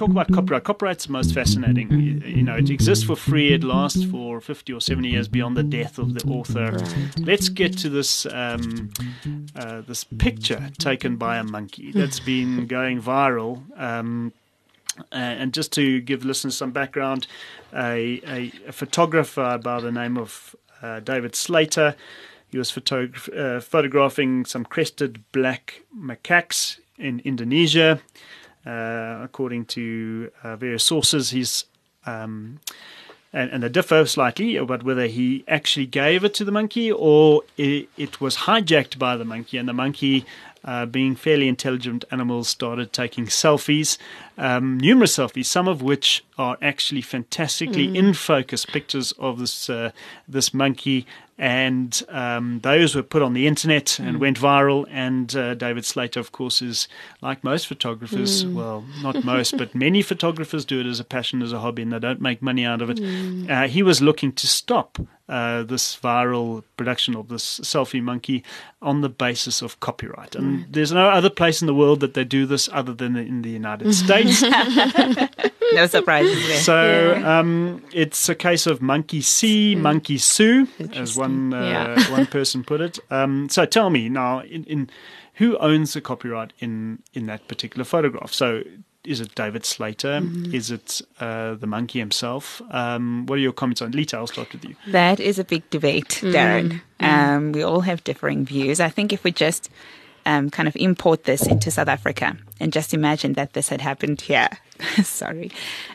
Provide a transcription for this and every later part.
talk about copyright. Copyright's the most fascinating. It exists for free. It lasts for 50 or 70 years beyond the death of the author. Right. Let's get to this this picture taken by a monkey that's been going viral. And just to give listeners some background, a photographer by the name of David Slater, he was photographing some crested black macaques in Indonesia. According to various sources, he's and they differ slightly about whether he actually gave it to the monkey or it was hijacked by the monkey, and the monkey, being fairly intelligent animals, started taking selfies, numerous selfies, some of which are actually fantastically in focus pictures of this monkey. And those were put on the internet and went viral. And David Slater, of course, is like most photographers. Well, not most, but many photographers do it as a passion, as a hobby, and they don't make money out of it. He was looking to stop this viral production of this selfie monkey on the basis of copyright. And there's no other place in the world that they do this other than in the United States. No surprises there. So it's a case of monkey see, monkey sue, as one person put it. So tell me now, in who owns the copyright in that particular photograph? So is it David Slater? Is it the monkey himself? What are your comments on Lita? I'll start with you. That is a big debate, Darren. We all have differing views. I think if we just kind of import this into South Africa and just imagine that this had happened here. Sorry.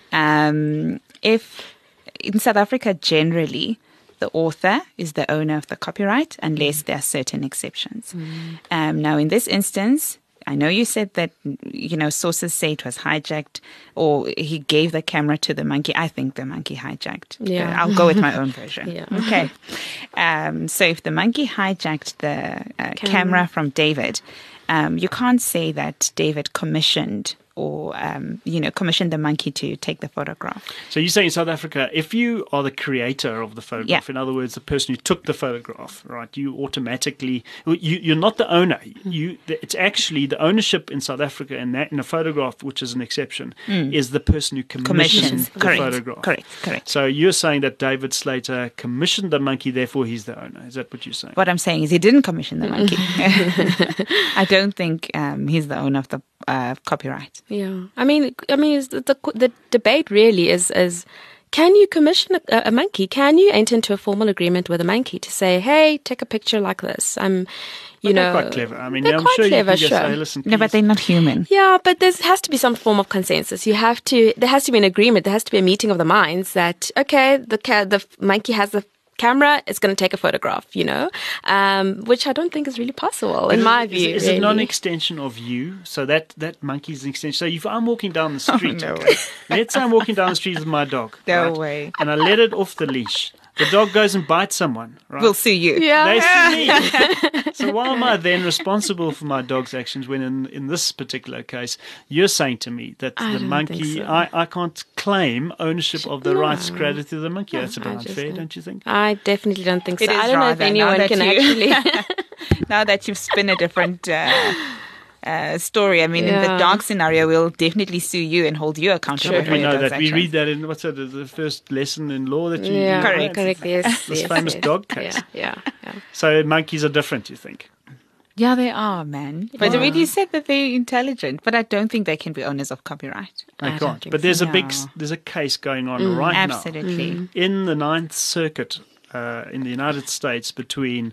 If in South Africa, generally, the author is the owner of the copyright unless there are certain exceptions. Now, in this instance, I know you said that, sources say it was hijacked or he gave the camera to the monkey. I think the monkey hijacked. Yeah. I'll go with my own version. Yeah. Okay. So if the monkey hijacked the camera from David, you can't say that David commissioned or, commissioned the monkey to take the photograph. So you say in South Africa, if you are the creator of the photograph, in other words, the person who took the photograph, right, you automatically, you're not the owner. It's actually the ownership in South Africa in a photograph, which is an exception, is the person who commissioned the photograph. Correct. So you're saying that David Slater commissioned the monkey, therefore he's the owner. Is that what you're saying? What I'm saying is he didn't commission the monkey. I don't think he's the owner of the copyright. Yeah, I mean, the debate really is can you commission a monkey? Can you enter into a formal agreement with a monkey to say, hey, take a picture like this? They're quite clever. I mean, they're I'm quite sure clever, you can just sure. say, listen, No, but they're not human. Yeah, but there has to be some form of consensus. There has to be an agreement. There has to be a meeting of the minds that, okay, the monkey has the camera, it's going to take a photograph, which I don't think is really possible in my view. Is it not an extension of you? So that monkey's an extension. So if I'm walking down the street, let's say I'm walking down the street with my dog. No way. And I let it off the leash. The dog goes and bites someone, right? We'll sue you. Yeah. They sue me. So why am I then responsible for my dog's actions when in this particular case, you're saying to me that the monkey, so. I can't claim ownership of the rights credited to the monkey. That's a bit unfair, don't you think? I definitely don't think so. It is I don't know if rather, anyone can actually... Now that you've spun a different story, I mean, in the dog scenario, we'll definitely sue you and hold you accountable. Sure, for we your know dog's that. We actions. read that in, the first lesson in law that you correct, yes. This famous dog case. Yeah. So monkeys are different, you think? Yeah, they are, man. But when you said that they're intelligent, but I don't think they can be owners of copyright. They can't. But there's a case going on right now. Absolutely. In the Ninth Circuit in the United States between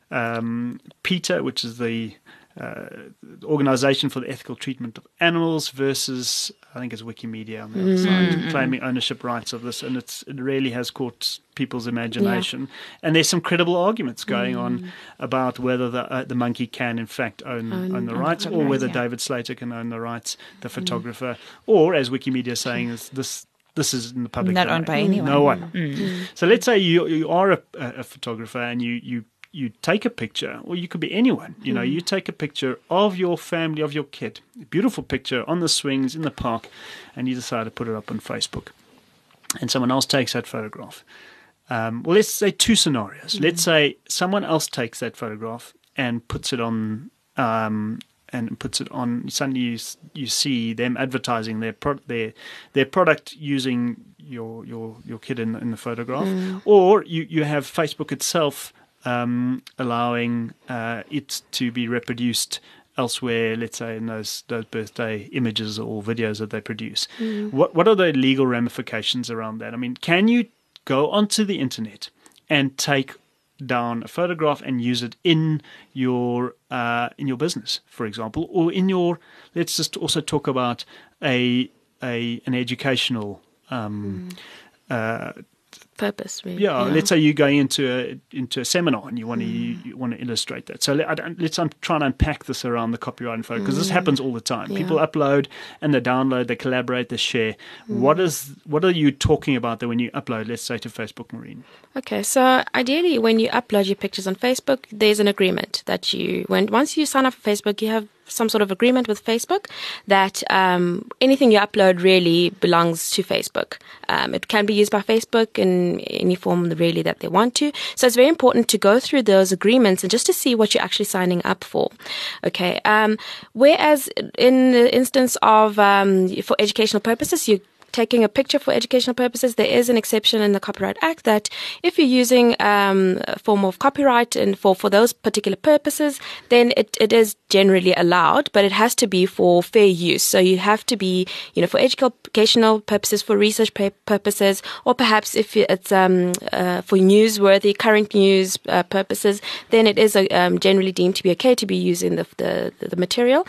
PETA, which is the Organization for the Ethical Treatment of Animals, versus, I think it's Wikimedia on the other side, claiming ownership rights of this, and it really has caught people's imagination. And there's some credible arguments going on about whether the monkey can in fact own the rights, or whether David Slater can own the rights, the photographer, or as Wikimedia is saying, is this is in the public Not domain. owned by anyone. No one. So let's say you are a photographer and you take a picture, or you could be anyone, you take a picture of your family, of your kid, a beautiful picture on the swings in the park, and you decide to put it up on Facebook. And someone else takes that photograph. Well, let's say two scenarios. Let's say someone else takes that photograph and puts it on and puts it on, suddenly you see them advertising their product using your kid in the photograph, or you have Facebook itself allowing it to be reproduced elsewhere, let's say in those birthday images or videos that they produce. What are the legal ramifications around that? I mean, can you go onto the internet and take down a photograph and use it in your business, for example, or in your? Let's just also talk about an educational purpose. Really. Yeah, let's say you're going into a seminar and you want to illustrate that. So let's try and unpack this around the copyright and photo, because this happens all the time. Yeah. People upload and they download, they collaborate, they share. What are you talking about there when you upload, let's say, to Facebook, Maureen? Okay, so ideally, when you upload your pictures on Facebook, there's an agreement that once you sign up for Facebook, you have some sort of agreement with Facebook that anything you upload really belongs to Facebook. It can be used by Facebook in any form really that they want to. So it's very important to go through those agreements and just to see what you're actually signing up for. Okay. Whereas in the instance of for educational purposes, you taking a picture for educational purposes, there is an exception in the Copyright Act that if you're using a form of copyright and for those particular purposes, then it is generally allowed, but it has to be for fair use. So you have to be, for educational purposes, for research purposes, or perhaps if it's for newsworthy, current news purposes, then it is generally deemed to be okay to be using the material.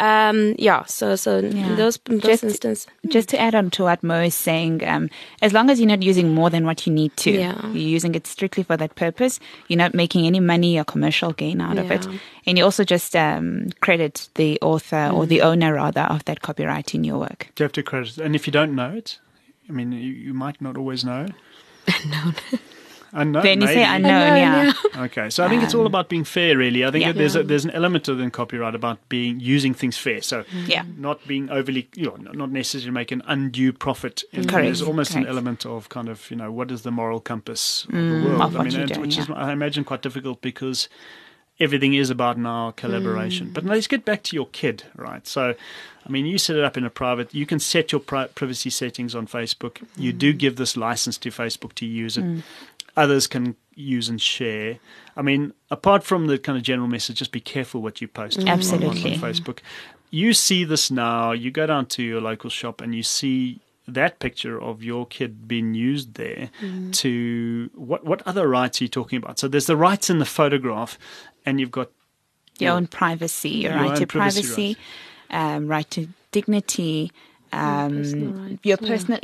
So in those instances. Just to add on to what Mo is saying, as long as you're not using more than what you need to, you're using it strictly for that purpose, you're not making any money or commercial gain out of it. And you also just credit the author or the owner, rather, of that copyright in your work. Do you have to credit? And if you don't know it, I mean, you might not always know. Unknown. Unknown, then you maybe. say unknown, yeah. Okay, so I think it's all about being fair, really. I think that there's an element of in copyright about using things fair. So not being overly, not necessarily make an undue profit. There's almost an element of kind of, what is the moral compass of the world? I mean, which is, I imagine, quite difficult because everything is about now collaboration. But let's get back to your kid, right? So, I mean, you set it up in a private. You can set your privacy settings on Facebook. You do give this license to Facebook to use it. Others can use and share. I mean, apart from the kind of general message, just be careful what you post on Facebook. You see this now. You go down to your local shop and you see that picture of your kid being used there to what other rights are you talking about? So there's the rights in the photograph, and you've got your own privacy, your right to privacy, right to dignity, your personality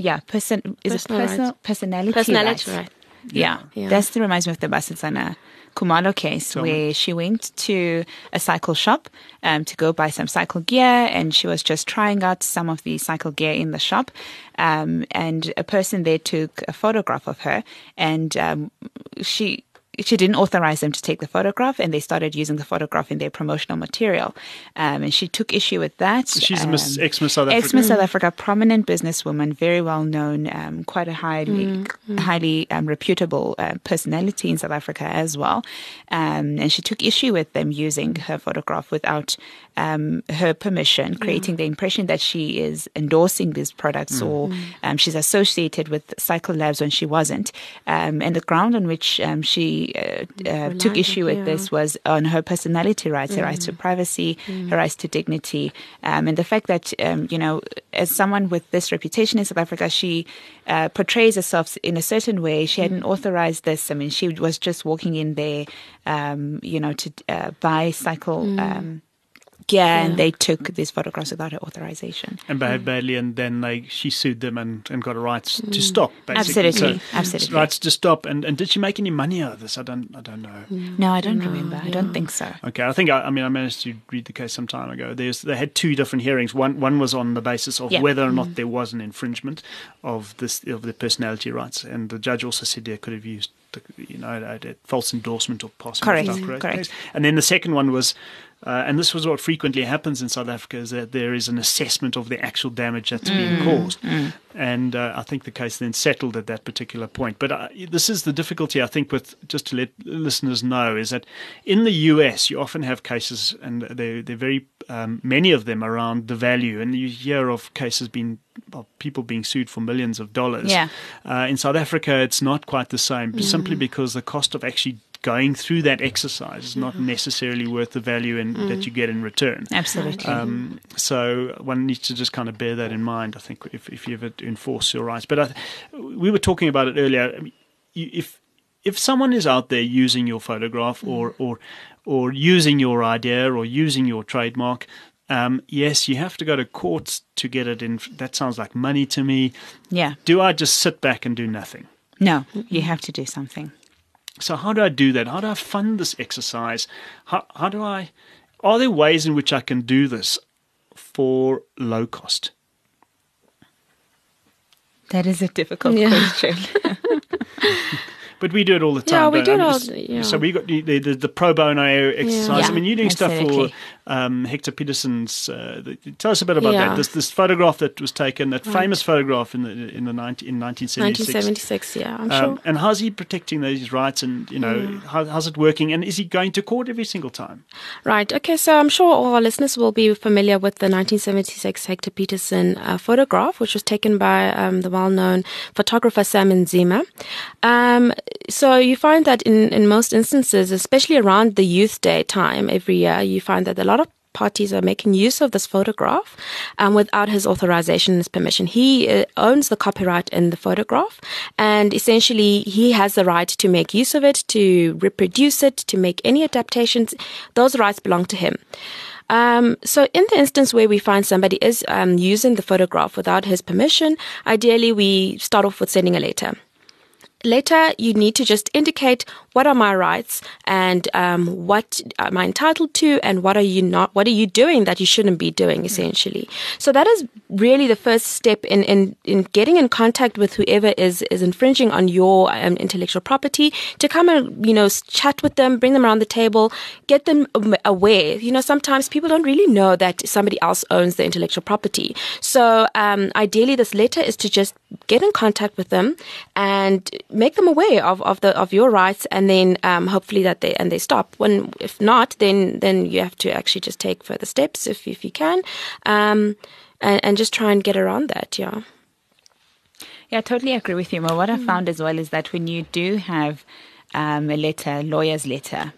right. Yeah. That reminds me of the Basetsana Kumalo case where she went to a cycle shop to go buy some cycle gear, and she was just trying out some of the cycle gear in the shop, and a person there took a photograph of her, and she didn't authorize them to take the photograph, and they started using the photograph in their promotional material. And she took issue with that. She's ex-Miss South Africa. Ex-Miss South Africa, prominent businesswoman, very well known, quite a highly reputable personality in South Africa as well. And she took issue with them using her photograph without her permission, creating the impression that she is endorsing these products or she's associated with Cycle Labs when she wasn't. And the ground on which she took issue with this was on her personality rights, her rights to privacy, her rights to dignity, and the fact that, as someone with this reputation in South Africa, she portrays herself in a certain way. She hadn't authorized this. I mean, she was just walking in there, to buy cycle gear, and they took these photographs without her authorization. And behaved badly, and then she sued them and got a right to stop, basically. Absolutely. Rights to stop. And did she make any money out of this? I don't know. No, I don't remember. I don't think so. Okay, I think, I managed to read the case some time ago. They had two different hearings. One was on the basis of whether or not there was an infringement of the personality rights, and the judge also said they could have used false endorsement or passing. Correct. And then the second one was, and this was what frequently happens in South Africa, is that there is an assessment of the actual damage that's being caused. And I think the case then settled at that particular point. But this is the difficulty, I think, with, just to let listeners know, is that in the US, you often have cases, and they're very many of them around the value, and you hear of cases of people being sued for millions of dollars. Yeah. In South Africa, it's not quite the same, simply because the cost of actually going through that exercise is not necessarily worth the value that you get in return. Absolutely. So one needs to just kind of bear that in mind, I think, if you ever enforce your rights. But we were talking about it earlier. I mean, if someone is out there using your photograph or using your idea or using your trademark, yes, you have to go to court to get it in. That sounds like money to me. Yeah. Do I just sit back and do nothing? No, you have to do something. So how do I do that? How do I fund this exercise? Are there ways in which I can do this for low cost? That is a difficult question. But we do it all the time. Yeah, we do it all. So we got the pro bono exercise. Yeah. I mean, you're doing Absolutely. stuff for Hector Peterson's. Tell us a bit about that. This photograph that was taken, that famous photograph in 1976. 1976, yeah, I'm sure. And how's he protecting those rights? And how's it working? And is he going to court every single time? Right. Okay. So I'm sure all our listeners will be familiar with the 1976 Hector Peterson photograph, which was taken by the well-known photographer Sam Nzima. So you find that in most instances, especially around the Youth Day time every year, you find that a lot of parties are making use of this photograph without his authorization and his permission. He owns the copyright in the photograph, and essentially he has the right to make use of it, to reproduce it, to make any adaptations. Those rights belong to him. So in the instance where we find somebody is using the photograph without his permission, ideally we start off with sending a letter. Later, you need to just indicate what are my rights and what am I entitled to and what are you not, what are you doing that you shouldn't be doing, essentially. So that is really the first step in getting in contact with whoever is infringing on your intellectual property, to come and, chat with them, bring them around the table, get them aware. Sometimes people don't really know that somebody else owns the intellectual property. So ideally, this letter is to just get in contact with them and make them aware of your rights, and then hopefully that they stop. If not, then you have to actually just take further steps if you can, and just try and get around that. Yeah. Yeah, I totally agree with you. Well, what I found as well is that when you do have a lawyer's letter,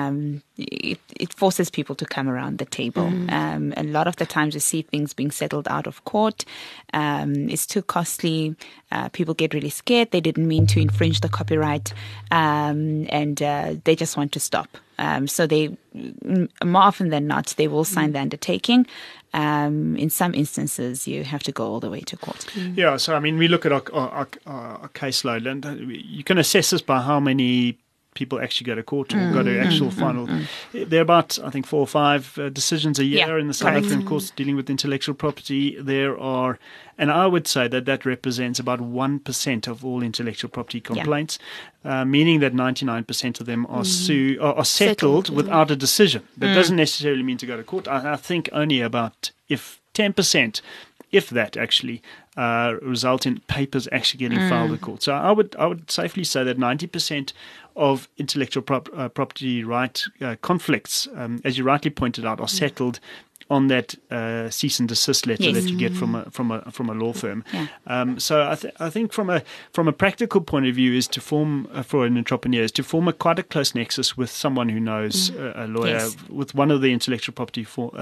it forces people to come around the table. A lot of the times we see things being settled out of court. It's too costly. People get really scared. They didn't mean to infringe the copyright, and they just want to stop. So they, more often than not, they will sign the undertaking. In some instances, you have to go all the way to court. Yeah, so I mean, we look at our caseload, and you can assess this by how many people actually go to court or go to actual final. There are about, I think, 4 or 5 decisions a year in the South African courts dealing with intellectual property. There are, and I would say that represents about 1% of all intellectual property complaints, meaning that 99% of them are settled without a decision. That doesn't necessarily mean to go to court. I think only about 10%, if that actually, result in papers actually getting filed at court. So I would safely say that 90% of intellectual property right conflicts, as you rightly pointed out, are settled on that cease and desist letter that you get from a law firm. So I think from a practical point of view, is to form for an entrepreneur is to form quite a close nexus with someone who knows a lawyer, with one of the intellectual property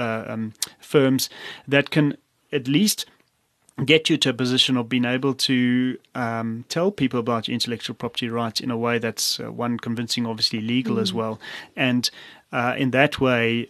firms that can at least get you to a position of being able to tell people about your intellectual property rights in a way that's one, convincing, obviously legal as well, and in that way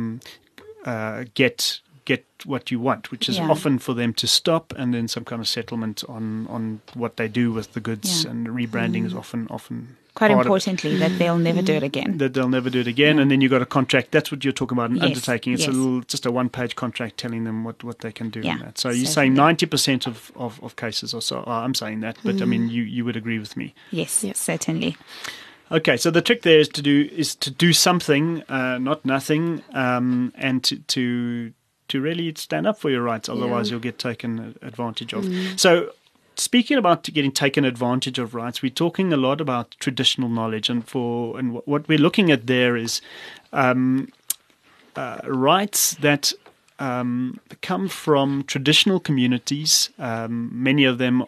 get what you want, which is often for them to stop, and then some kind of settlement on what they do with the goods, and rebranding is often quite importantly that they'll never do it again. And then you've got a contract. That's what you're talking about, an undertaking. It's just a one-page contract telling them what they can do in that. So you're saying 90% of cases or so. I'm saying that, but I mean, you would agree with me. Yes, certainly. Okay, so the trick there is to do something, not nothing, and to really stand up for your rights. Otherwise, you'll get taken advantage of. So, speaking about getting taken advantage of rights, we're talking a lot about traditional knowledge, and what we're looking at there is rights that come from traditional communities. Many of them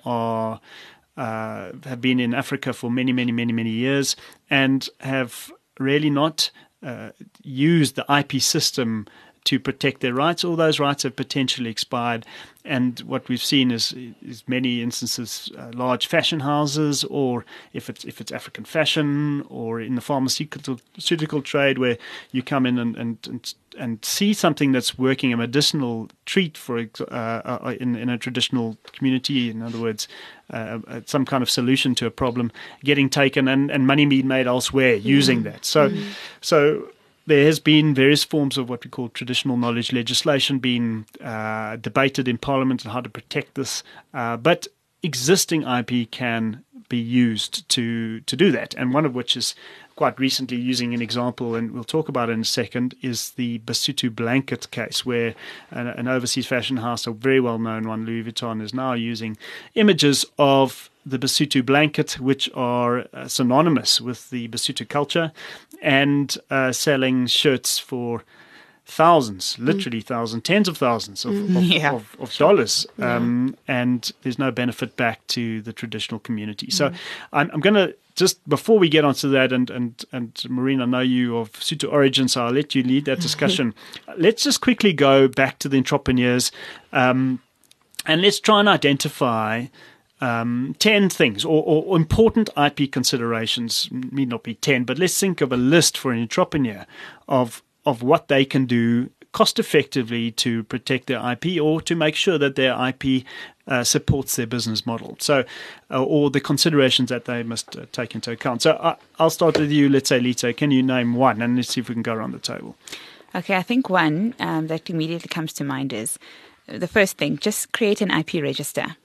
have been in Africa for many years and have really not used the IP system to protect their rights. All those rights have potentially expired. And what we've seen is many instances, large fashion houses, or if it's African fashion, or in the pharmaceutical trade, where you come in and see something that's working, a medicinal treat for in a traditional community. In other words, some kind of solution to a problem getting taken and money being made elsewhere using that. So there has been various forms of what we call traditional knowledge legislation being debated in Parliament on how to protect this. But existing IP can be used to do that. And one of which is quite recently, using an example, and we'll talk about it in a second, is the Basotho blanket case, where an overseas fashion house, a very well-known one, Louis Vuitton, is now using images of the Basotho blanket, which are synonymous with the Basotho culture, and selling shirts for thousands, literally thousands, tens of thousands of dollars, and there's no benefit back to the traditional community. So I'm going to, just before we get onto that, and Maureen, I know you of Sotho origin, so I'll let you lead that discussion. Let's just quickly go back to the entrepreneurs, and let's try and identify 10 things or important IP considerations. Need not be 10, but let's think of a list for an entrepreneur of what they can do cost effectively to protect their IP, or to make sure that their IP supports their business model. So, or the considerations that they must take into account. So I'll start with you. Let's say, Lito, can you name one? And let's see if we can go around the table. Okay, I think one that immediately comes to mind is the first thing, just create an IP register.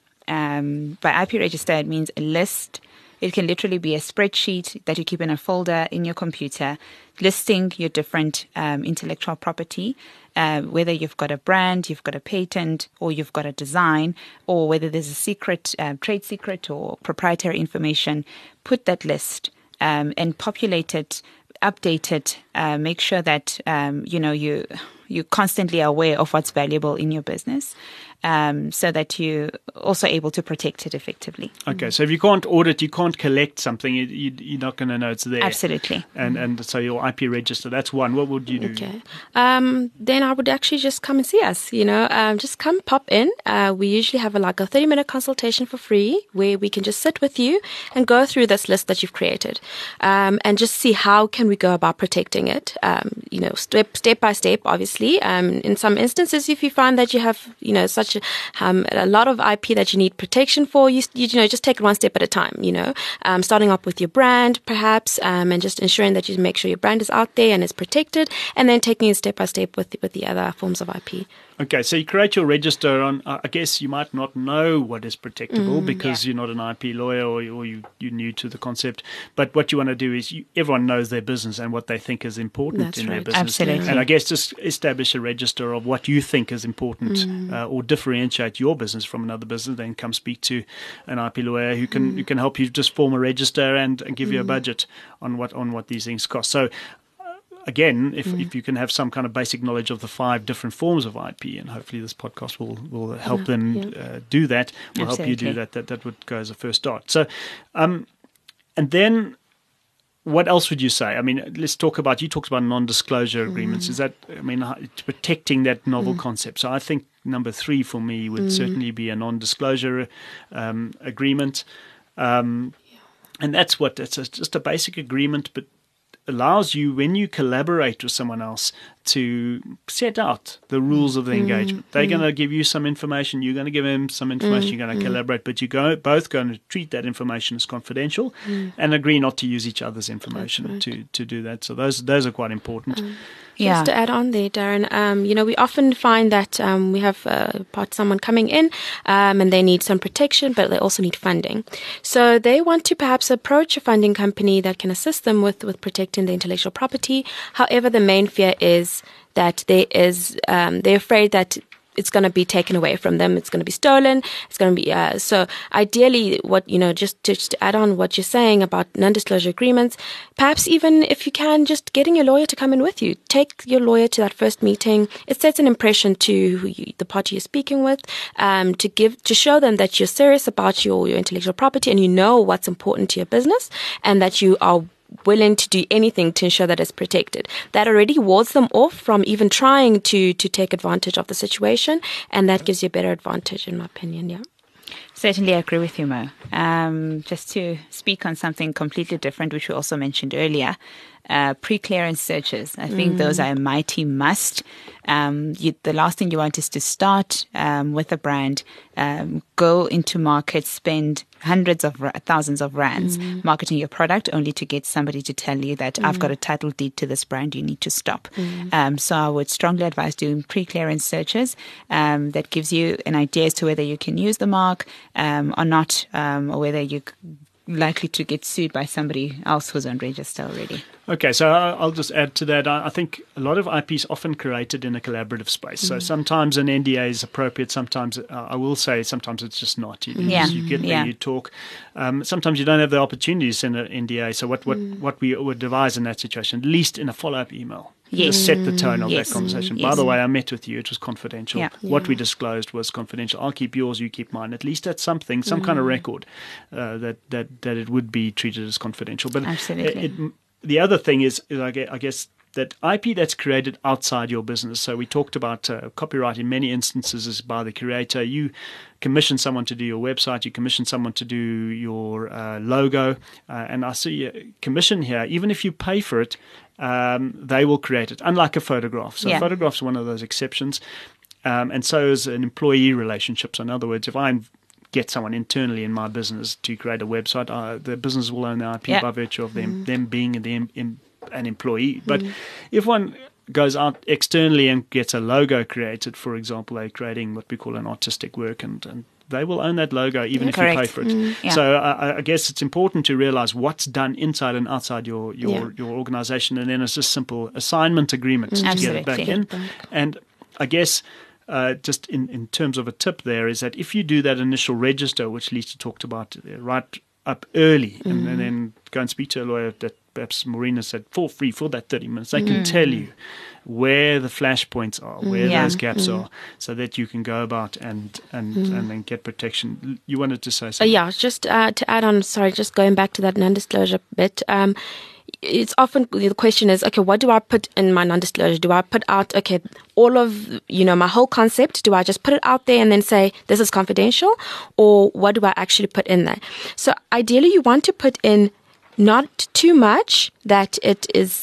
By IP register, it means a list. It can literally be a spreadsheet that you keep in a folder in your computer, listing your different intellectual property, whether you've got a brand, you've got a patent, or you've got a design, or whether there's a secret, trade secret or proprietary information. Put that list and populate it, update it, make sure that you're constantly aware of what's valuable in your business. So that you're also able to protect it effectively. Okay, so if you can't audit, you can't collect something, you're not going to know it's there. Absolutely. And so your IP register, that's one. What would you do? Okay. Then I would actually just come and see us, just come pop in. We usually have a 30-minute consultation for free, where we can just sit with you and go through this list that you've created, and just see how can we go about protecting it, step by step, obviously. In some instances, if you find that you have, such a lot of IP that you need protection for, you just take it one step at a time, starting up with your brand perhaps, and just ensuring that you make sure your brand is out there and is protected, and then taking it step by step with the other forms of IP. Okay, so you create your register on, I guess you might not know what is protectable because you're not an IP lawyer or you're new to the concept. But what you want to do is everyone knows their business and what they think is important their business. Absolutely. And I guess just establish a register of what you think is important or differentiate your business from another business. Then come speak to an IP lawyer who can help you just form a register and give you a budget on what these things cost. So again, if you can have some kind of basic knowledge of the 5 different forms of IP, and hopefully this podcast will help them do that, will help you do that. That would go as a first start. So, and then what else would you say? I mean, let's talk about, you talked about non-disclosure agreements. Is that, protecting that novel concept? So I think number 3 for me would certainly be a non-disclosure agreement. And that's just a basic agreement, but allows you, when you collaborate with someone else, to set out the rules of the engagement. They're going to give you some information, you're going to give them some information, you're going to collaborate, but you're both going to treat that information as confidential and agree not to use each other's information to do that. So those are quite important. Just to add on there, Darren, we often find that we have someone coming in and they need some protection, but they also need funding. So they want to perhaps approach a funding company that can assist them with protecting the intellectual property. However, the main fear is that they're afraid that it's going to be taken away from them. It's going to be stolen. It's going to be, so ideally just to add on what you're saying about non-disclosure agreements, perhaps even if you can, just getting your lawyer to come in with you. Take your lawyer to that first meeting. It sets an impression to the party you're speaking with, to show them that you're serious about your intellectual property and you know what's important to your business and that you are willing to do anything to ensure that it's protected. That already wards them off from even trying to take advantage of the situation, and that gives you a better advantage, in my opinion. Yeah. Certainly, I agree with you, Mo. Just to speak on something completely different, which we also mentioned earlier, pre-clearance searches. I think those are a mighty must. The last thing you want is to start with a brand, go into market, spend hundreds of thousands of rands marketing your product only to get somebody to tell you that I've got a title deed to this brand, you need to stop. So I would strongly advise doing pre-clearance searches that gives you an idea as to whether you can use the mark or not, or whether you're likely to get sued by somebody else who's on register already. Okay, so I'll just add to that. I think a lot of IP is often created in a collaborative space. So sometimes an NDA is appropriate. Sometimes, I will say, sometimes it's just not. You get there, you talk. Sometimes you don't have the opportunity to send an NDA. So what we would devise in that situation, at least in a follow-up email, just set the tone of that conversation. By the way, I met with you. It was confidential. What we disclosed was confidential. I'll keep yours, you keep mine. At least that's something, some kind of record that it would be treated as confidential. But absolutely. The other thing is I guess that IP that's created outside your business. So we talked about copyright in many instances is by the creator. You commission someone to do your website, you commission someone to do your logo, and I see a commission here. Even if you pay for it, they will create it, unlike a photograph. So photographs are one of those exceptions, and so is an employee relationship. So in other words, if I get someone internally in my business to create a website, the business will own the IP by virtue of them being an employee. But if one goes out externally and gets a logo created, for example, they're creating what we call an artistic work, and they will own that logo even if you pay for it. So I guess it's important to realize what's done inside and outside your organization, and then it's just simple assignment agreements to get it back in. And I guess just in terms of a tip there is that if you do that initial register, which Lisa talked about right up early, and then go and speak to a lawyer that perhaps Marina said for free for that 30 minutes, they can tell you where the flashpoints are, where those gaps are, so that you can go about and then get protection. You wanted to say something? Just to add on, just going back to that non-disclosure bit, it's often the question is, okay, what do I put in my non-disclosure? Do I put out, okay, all of, my whole concept? Do I just put it out there and then say, this is confidential? Or what do I actually put in there? So ideally, you want to put in not too much that it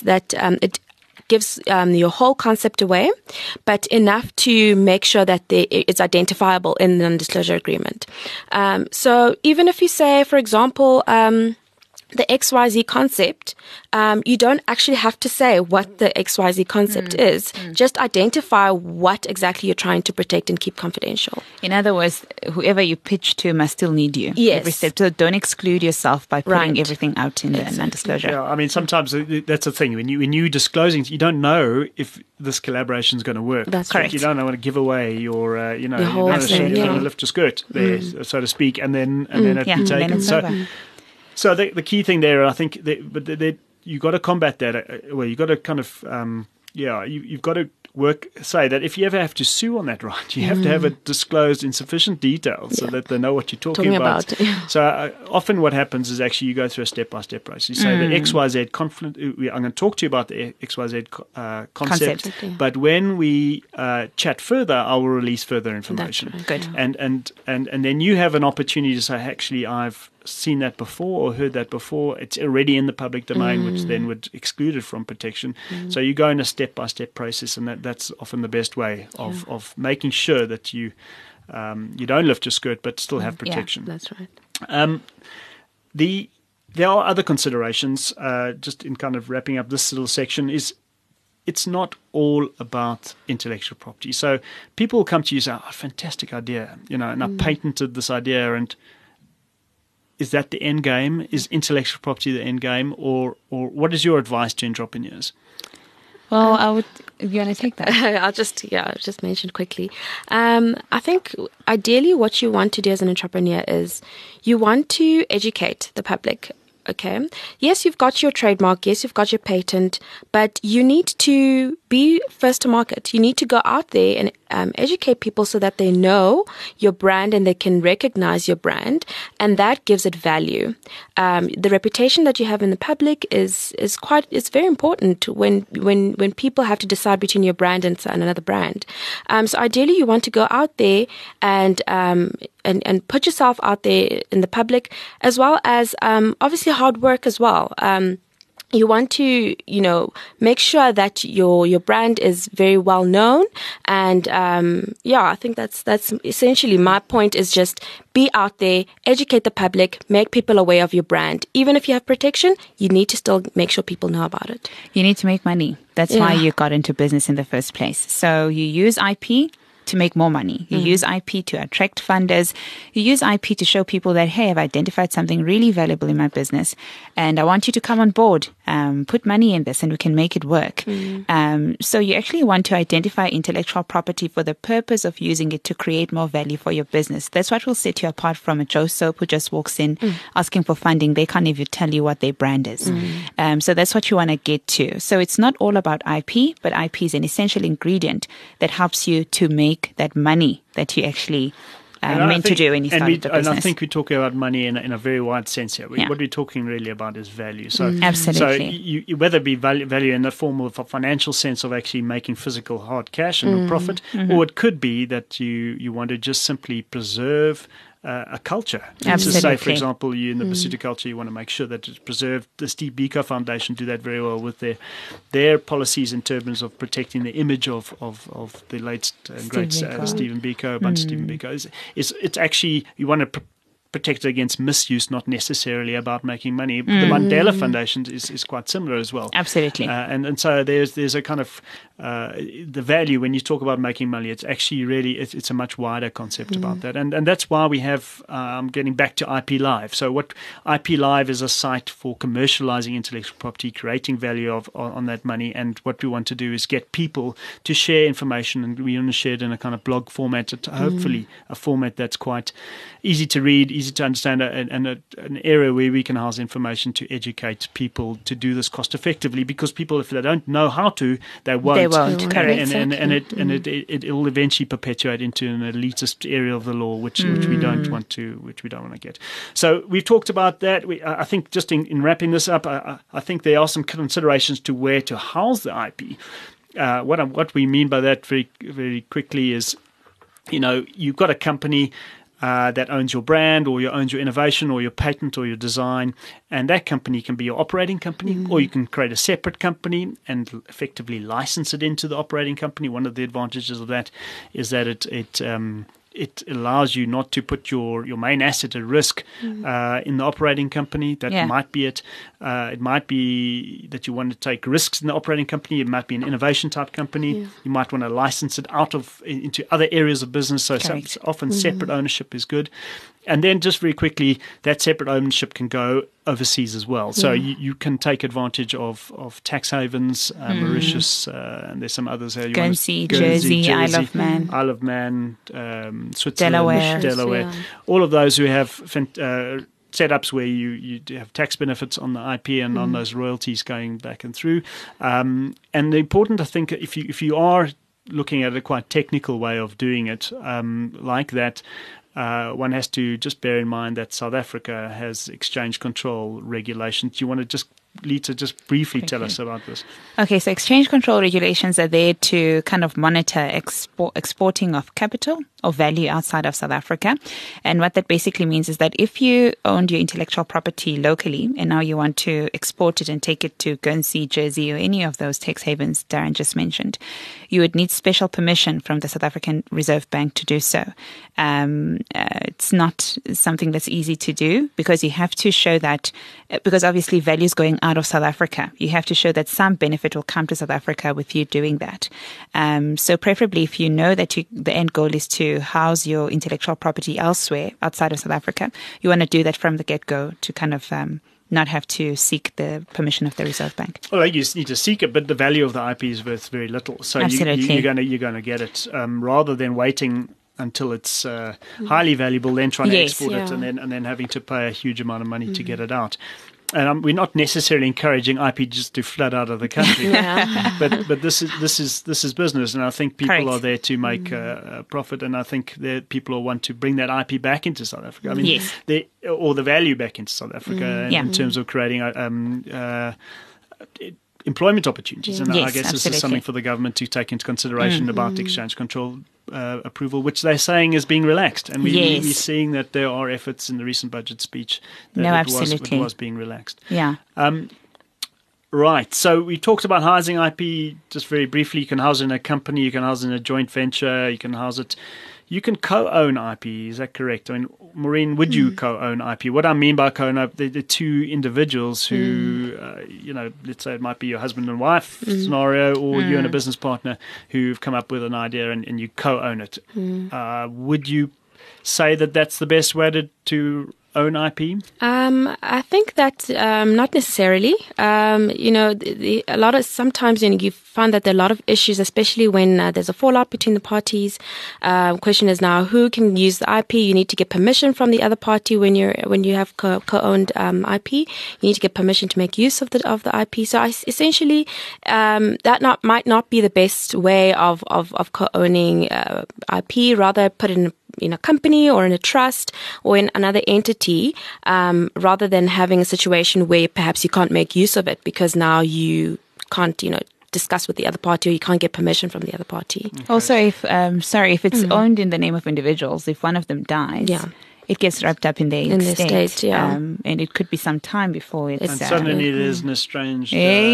gives your whole concept away, but enough to make sure that it's identifiable in the non-disclosure agreement. So even if you say, for example, the XYZ concept, you don't actually have to say what the XYZ concept is. Just identify what exactly you're trying to protect and keep confidential. In other words, whoever you pitch to must still need you. Yes. Every step. So don't exclude yourself by putting everything out in the non-disclosure. Yeah, I mean, sometimes that's the thing. When you disclosing, you don't know if this collaboration is going to work. That's correct. You don't want to give away your, your whole you're going to lift your skirt there, so to speak, and then it be taken. So the key thing there, I think, you got to combat that. Well, you got to kind of, you've got to say that if you ever have to sue on that right, you have to have it disclosed in sufficient detail so that they know what you're talking about. So often what happens is actually you go through a step-by-step process. You say the XYZ conflict, I'm going to talk to you about the XYZ concept, but when we chat further, I will release further information. That's right. Good. And then you have an opportunity to say, actually, I've seen that before or heard that before. It's already in the public domain, which then would exclude it from protection. So you go in a step-by-step process, and that's often the best way of making sure that you don't lift your skirt but still have protection. That's right. There are other considerations, just in kind of wrapping up this little section, is it's not all about intellectual property. So people will come to you and say, fantastic idea, and I patented this idea, and is that the end game? Is intellectual property the end game, or what is your advice to entrepreneurs? Well, you want to take that? I'll just mention quickly. I think ideally what you want to do as an entrepreneur is you want to educate the public. Okay. Yes, you've got your trademark. Yes, you've got your patent, but you need to be first to market. You need to go out there and educate people so that they know your brand and they can recognize your brand, and that gives it value. The reputation that you have in the public is very important when people have to decide between your brand and another brand. So ideally, you want to go out there and put yourself out there in the public, as well as obviously hard work as well. You want to, make sure that your brand is very well known, and I think that's essentially my point. Is just be out there, educate the public, make people aware of your brand. Even if you have protection, you need to still make sure people know about it. You need to make money. That's why you got into business in the first place. So you use IP to make more money. You use IP to attract funders. You use IP to show people that, hey, I've identified something really valuable in my business and I want you to come on board, put money in this and we can make it work. So you actually want to identify intellectual property for the purpose of using it to create more value for your business. That's what will set you apart from a Joe Soap who just walks in asking for funding. They can't even tell you what their brand is. So that's what you want to get to. So it's not all about IP, but IP is an essential ingredient that helps you to make that money that you actually meant to do when you started the business. And I think we talk about money in a very wide sense here. What we're talking really about is value. So, absolutely. So whether it be value in the form of a financial sense of actually making physical hard cash and a profit, or it could be that you want to just simply preserve a culture. Absolutely. So say, for example, you in the Pursuit of Culture, you want to make sure that it's preserved. The Steve Biko Foundation do that very well with their policies in terms of protecting the image of the late and great Stephen Biko, Bunty Stephen Biko. It's actually, you want to protect against misuse, not necessarily about making money. The Mandela Foundation is quite similar as well. Absolutely. And so there's a kind of the value when you talk about making money. It's actually really it's a much wider concept about that, and that's why we have getting back to IP Live. So what IP Live is a site for commercializing intellectual property, creating value on that money, and what we want to do is get people to share information, and we want to share it in a kind of blog format, hopefully a format that's quite easy to read, easy to understand, and an area where we can house information to educate people to do this cost effectively. Because people, if they don't know how to, they won't. Correct. And it will eventually perpetuate into an elitist area of the law, which we don't want to get. So we've talked about that. I think just in wrapping this up, I think there are some considerations to where to house the IP. What we mean by that very very quickly is, you've got a company that owns your brand, or owns your innovation, or your patent, or your design, and that company can be your operating company, or you can create a separate company and effectively license it into the operating company. One of the advantages of that is that it allows you not to put your main asset at risk in the operating company. That might be it. It might be that you want to take risks in the operating company. It might be an innovation type company. You might want to license it into other areas of business. So often separate ownership is good. And then just very quickly, that separate ownership can go overseas as well. So you can take advantage of tax havens, Mauritius, and there's some others here. Guernsey, Jersey, Isle of Man, Switzerland, Delaware. Yeah. All of those who have setups where you have tax benefits on the IP and on those royalties going back and through. And the important, I think, if you are looking at a quite technical way of doing it like that, one has to just bear in mind that South Africa has exchange control regulations. Do you want to just, Lita, just briefly tell us about this? Okay, so exchange control regulations are there to kind of monitor exporting of capital or value outside of South Africa. And what that basically means is that if you owned your intellectual property locally and now you want to export it and take it to Guernsey, Jersey, or any of those tax havens Darren just mentioned, you would need special permission from the South African Reserve Bank to do so. It's not something that's easy to do because you have to show that, because obviously value is going out of South Africa. You have to show that some benefit will come to South Africa with you doing that. So preferably if you know that the end goal is to house your intellectual property elsewhere outside of South Africa, you want to do that from the get-go to kind of not have to seek the permission of the Reserve Bank. Well, you need to seek it, but the value of the IP is worth very little. So Absolutely. you're going to get it rather than waiting until it's highly valuable, then trying to export it, and then having to pay a huge amount of money to get it out. And we're not necessarily encouraging IP just to flood out of the country, but this is business, and I think people are there to make a profit, and I think that people will want to bring that IP back into South Africa. I mean, or the value back into South Africa in terms of creating employment opportunities, and I guess this is something for the government to take into consideration about exchange control approval, which they're saying is being relaxed, and we're seeing that there are efforts in the recent budget speech that it was being relaxed. Right, so we talked about housing IP just very briefly. You can house in a company, you can house in a joint venture, you can house it. You can co-own IP, is that correct? I mean, Maureen, would you co-own IP? What I mean by co-own, the two individuals who, let's say it might be your husband and wife scenario, or you and a business partner who've come up with an idea and you co-own it. Would you say that that's the best way to own IP? I think that not necessarily. Sometimes you find that there are a lot of issues, especially when there's a fallout between the parties. Question is now who can use the IP. You need to get permission from the other party when you have co-owned IP. You need to get permission to make use of the IP. So essentially, that might not be the best way of co-owning IP. Rather, put it in a company or in a trust or in another entity, rather than having a situation where perhaps you can't make use of it because now you can't, discuss with the other party, or you can't get permission from the other party. Okay. Also, if it's owned in the name of individuals, if one of them dies, it gets wrapped up in their estate, and it could be some time before it's... And suddenly there's an estranged...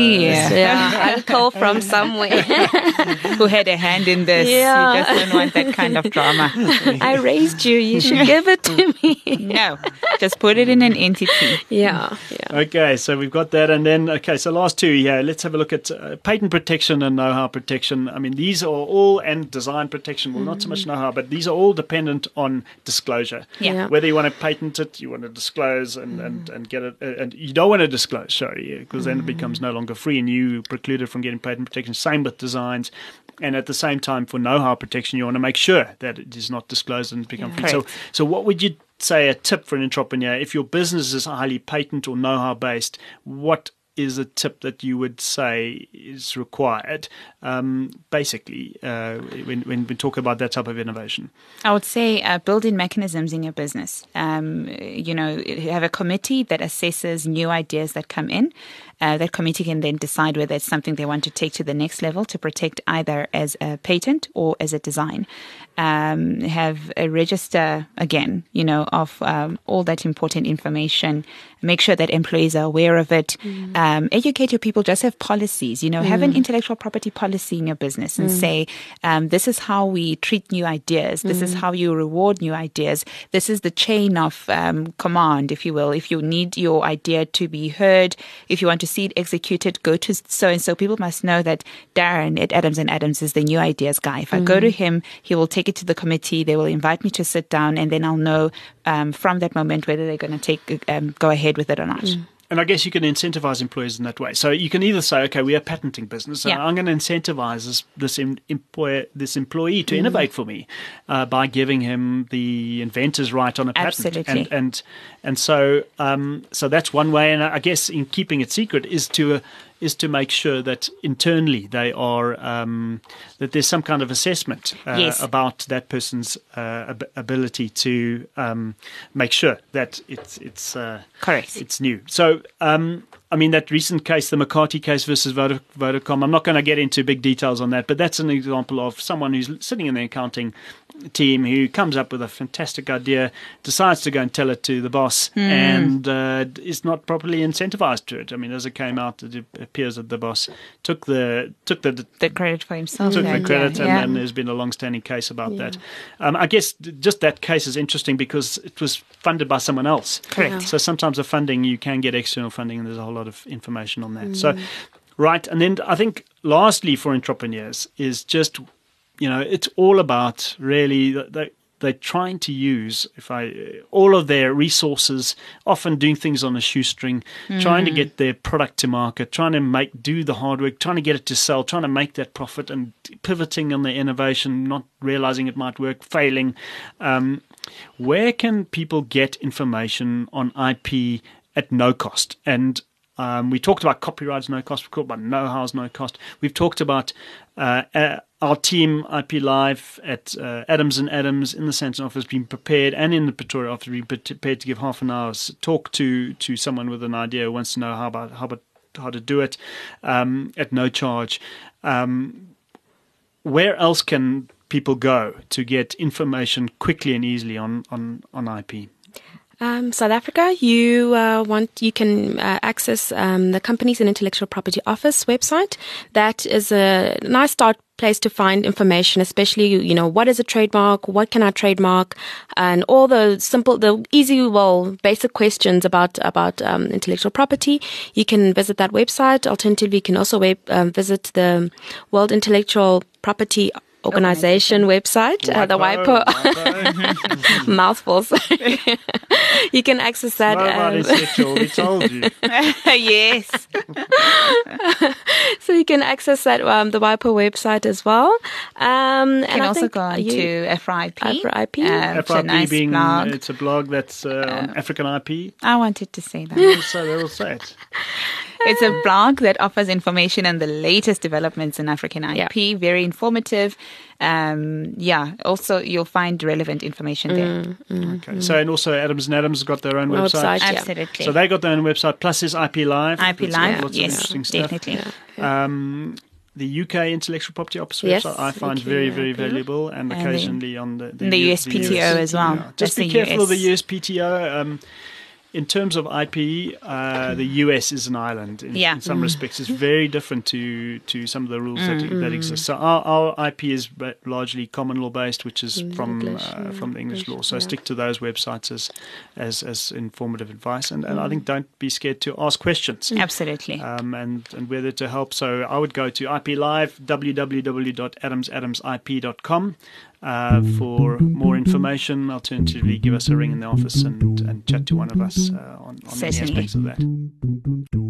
uncle from somewhere. Who had a hand in this. You just don't want that kind of drama. I raised you. You should give it to me. No, just put it in an entity. Okay, so we've got that. And then, so last two here. Let's have a look at patent protection and know-how protection. I mean, these are all, and design protection, well, not so much know-how, but these are all dependent on disclosure. Whether you want to patent it, you want to disclose and get it, and you don't want to disclose, because then it becomes no longer free and you precluded from getting patent protection. Same with designs. And at the same time, for know-how protection, you want to make sure that it is not disclosed and become free. So what would you say a tip for an entrepreneur? If your business is highly patent or know-how based, what is a tip that you would say is required, basically, when we talk about that type of innovation? I would say build in mechanisms in your business. Have a committee that assesses new ideas that come in. That committee can then decide whether it's something they want to take to the next level to protect either as a patent or as a design. Have a register, again, of all that important information. Make sure that employees are aware of it. Educate your people. Just have policies. Have an intellectual property policy in your business and say, this is how we treat new ideas. This is how you reward new ideas. This is the chain of command, if you will. If you need your idea to be heard, if you want to see it executed, go to so-and-so. People must know that Darren at Adams & Adams is the new ideas guy. If I go to him, he will take it to the committee. They will invite me to sit down, and then I'll know from that moment whether they're going to go ahead with it or not. And I guess you can incentivize employers in that way. So you can either say, okay, we are a patenting business, and I'm going to incentivize this employee to innovate for me by giving him the inventor's right on a patent. Absolutely. And so that's one way. And I guess in keeping it secret is to make sure that internally they are that there's some kind of assessment about that person's ability to make sure that it's correct. It's new. So that recent case, the McCarthy case versus Vodacom, I'm not going to get into big details on that, but that's an example of someone who's sitting in the accounting team who comes up with a fantastic idea, decides to go and tell it to the boss, and is not properly incentivized to it. I mean, as it came out, it appears that the boss took the credit for himself. Took the credit, and there's been a long-standing case about that. I guess just that case is interesting because it was funded by someone else. Correct. Yeah. So sometimes the funding, you can get external funding, and there's a whole lot of information on that. So, right, and then I think lastly for entrepreneurs is just, it's all about really the they're trying to use all of their resources, often doing things on a shoestring, trying to get their product to market, trying to do the hard work, trying to get it to sell, trying to make that profit, and pivoting on their innovation, not realizing it might work, failing. Where can people get information on IP at no cost? And we talked about copyrights no cost. We talked about know-how's no cost. We've talked about our team, IP Live, at Adams & Adams in the Sandton office being prepared, and in the Pretoria office being prepared to give half an hour's talk to someone with an idea who wants to know how to do it at no charge. Where else can people go to get information quickly and easily on IP? South Africa, you can access the Companies and Intellectual Property Office website. That is a nice start place to find information, especially, what is a trademark, what can I trademark, and all the basic questions about intellectual property. You can visit that website. Alternatively, you can also visit the World Intellectual Property Organization website, the WIPO. Mouthfuls. You can access that. Nobody's sexual, we told you. Yes. So you can access that the WIPO website as well. You can also go on to FRIP. FRIP. FRIP being blog. It's a blog that's on African IP. I wanted to say that. So they'll say it. It's a blog that offers information on the latest developments in African IP. Yeah. Very informative. Also, you'll find relevant information there. Okay. So, and also Adams & Adams got their own website. Absolutely. So they got their own website. Plus, there's IP Live. IP Live, lots yes, of interesting stuff. Definitely. Yeah. The UK Intellectual Property Office website I find very, very valuable, and occasionally on the USPTO as well. Yeah. Just be careful of the USPTO. In terms of IP, the US is an island in some respects. It's very different to some of the rules that exist. So our IP is largely common law based, which is from the English law. So stick to those websites as informative advice, and I think don't be scared to ask questions. Absolutely. And whether to help. So I would go to IP Live, www.adamsadamsip.com. For more information. Alternatively, give us a ring in the office and chat to one of us on any aspects of that.